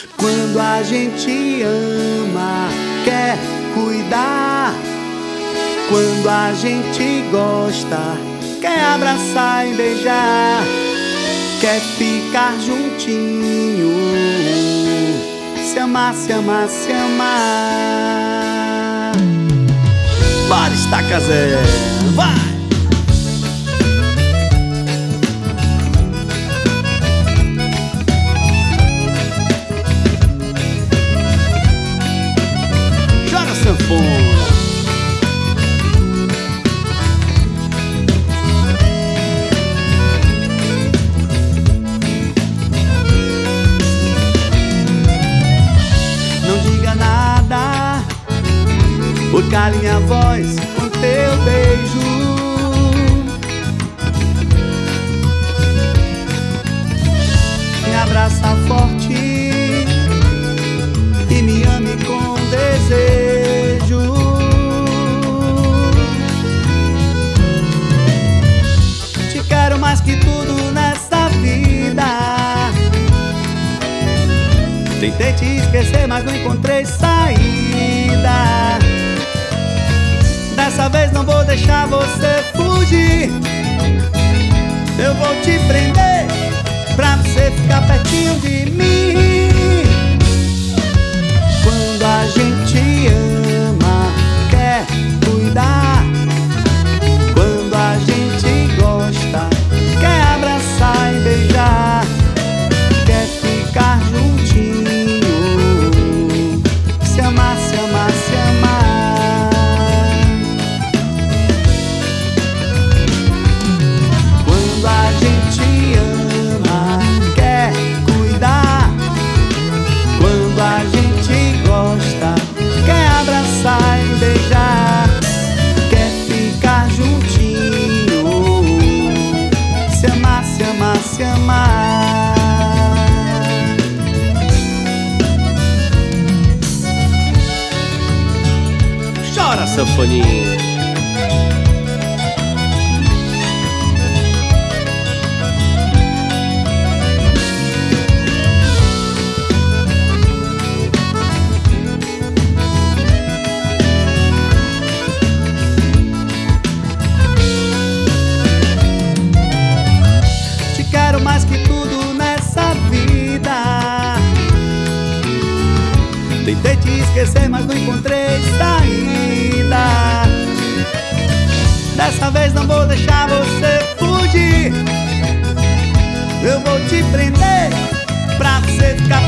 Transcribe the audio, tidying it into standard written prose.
Quando a gente ama, quer cuidar. Quando a gente gosta, quer abraçar e beijar. Quer ficar juntinho, se amar, se amar, se amar. Bora, Estaca Zé, vai! Joga sanfona. Ou cale minha voz com teu beijo. Me abraça forte e me ame com desejo. Te quero mais que tudo nessa vida. Tentei te esquecer, mas não encontrei saída. Dessa vez não vou deixar você fugir. Eu vou te prender pra você ficar pertinho de mim. Quando a gente ama, quer cuidar. Quando a gente gosta, quer abraçar e beijar. Quer ficar juntinho, se amar, se amar, se amar. Beijar, quer ficar juntinho, se amar, se amar, se amar. Chora, sanfoninha. Mais que tudo nessa vida. Tentei te esquecer, mas não encontrei saída. Dessa vez não vou deixar você fugir. Eu vou te prender pra você ficar